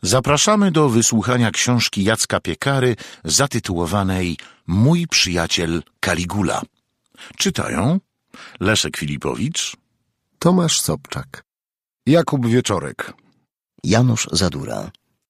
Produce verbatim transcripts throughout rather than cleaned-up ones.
Zapraszamy do wysłuchania książki Jacka Piekary zatytułowanej Mój przyjaciel Kaligula. Czytają Leszek Filipowicz, Tomasz Sobczak, Jakub Wieczorek, Janusz Zadura.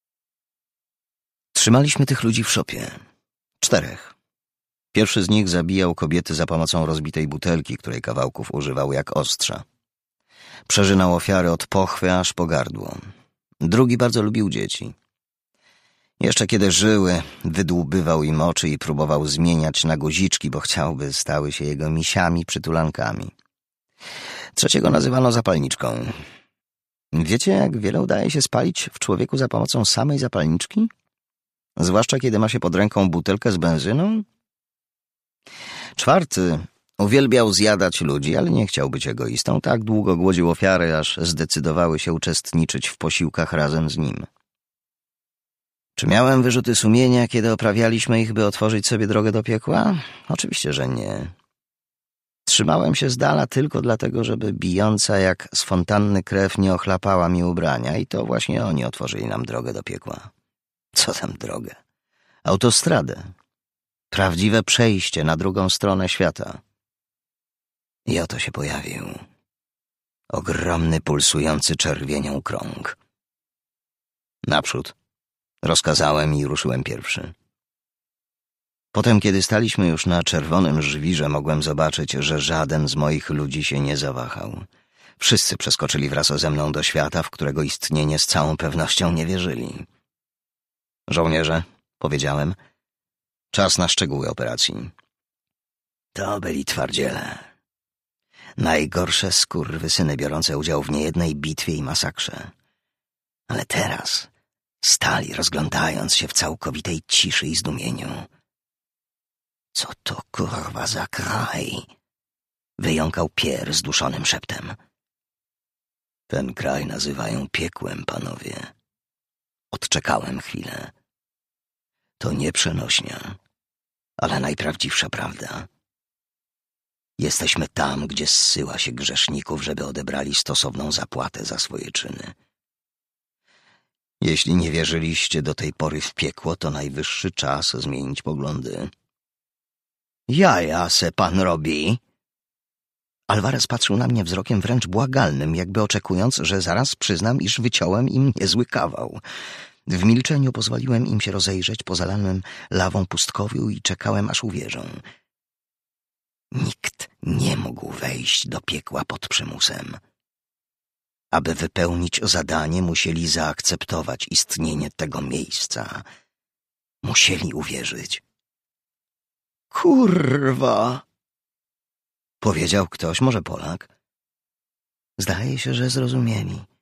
Trzymaliśmy tych ludzi w szopie. Czterech. Pierwszy z nich zabijał kobiety za pomocą rozbitej butelki, której kawałków używał jak ostrza. Przeżynał ofiary od pochwy aż po gardło. Drugi bardzo lubił dzieci. Jeszcze kiedy żyły, wydłubywał im oczy i próbował zmieniać na guziczki, bo chciał, by stały się jego misiami przytulankami. Trzeciego nazywano zapalniczką. Wiecie, jak wiele udaje się spalić w człowieku za pomocą samej zapalniczki? Zwłaszcza kiedy ma się pod ręką butelkę z benzyną? Czwarty uwielbiał zjadać ludzi, ale nie chciał być egoistą. Tak długo głodził ofiary, aż zdecydowały się uczestniczyć w posiłkach razem z nim. Czy miałem wyrzuty sumienia, kiedy oprawialiśmy ich, by otworzyć sobie drogę do piekła? Oczywiście, że nie. Trzymałem się z dala tylko dlatego, żeby bijąca jak z fontanny krew nie ochlapała mi ubrania i to właśnie oni otworzyli nam drogę do piekła. Co tam drogę? Autostradę. Prawdziwe przejście na drugą stronę świata. I oto się pojawił. Ogromny, pulsujący czerwienią krąg. Naprzód. Rozkazałem i ruszyłem pierwszy. Potem, kiedy staliśmy już na czerwonym żwirze, mogłem zobaczyć, że żaden z moich ludzi się nie zawahał. Wszyscy przeskoczyli wraz ze mną do świata, w którego istnienie z całą pewnością nie wierzyli. Żołnierze, powiedziałem, czas na szczegóły operacji. To byli twardziele. Najgorsze skurwysyny biorące udział w niejednej bitwie i masakrze. Ale teraz stali, rozglądając się w całkowitej ciszy i zdumieniu. Co to kurwa za kraj? Wyjąkał Pier zduszonym szeptem. Ten kraj nazywają piekłem, panowie. Odczekałem chwilę. To nie przenośnia, ale najprawdziwsza prawda. Jesteśmy tam, gdzie zsyła się grzeszników, żeby odebrali stosowną zapłatę za swoje czyny. Jeśli nie wierzyliście do tej pory w piekło, to najwyższy czas zmienić poglądy. Jaja se pan robi? Alvarez patrzył na mnie wzrokiem wręcz błagalnym, jakby oczekując, że zaraz przyznam, iż wyciąłem im niezły kawał. W milczeniu pozwoliłem im się rozejrzeć po zalanym lawą pustkowiu i czekałem, aż uwierzą. Nikt nie mógł wejść do piekła pod przymusem. Aby wypełnić zadanie, musieli zaakceptować istnienie tego miejsca. Musieli uwierzyć. Kurwa! Powiedział ktoś, może Polak. Zdaje się, że zrozumieli.